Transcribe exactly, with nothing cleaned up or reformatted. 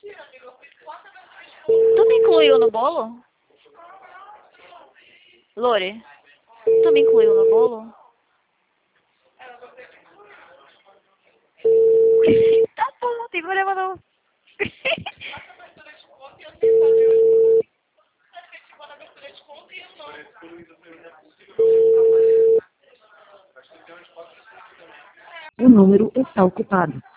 Tu me incluiu no bolo? Lore, tu me incluiu no bolo? Tá bom, tem problema não. O número está ocupado.